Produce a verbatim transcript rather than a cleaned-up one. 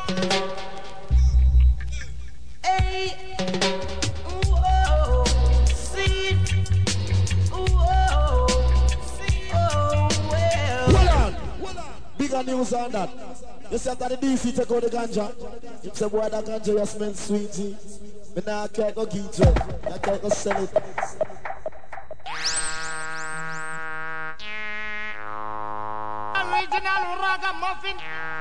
Hey, whoa, see, whoa, see, oh, well. Hold on, hold on. Bigger news on that. You see after the D C take out the ganja. You say boy that ganja you smell sweet G. But now I can't go get you. I can't go sell it. Original ragamuffin.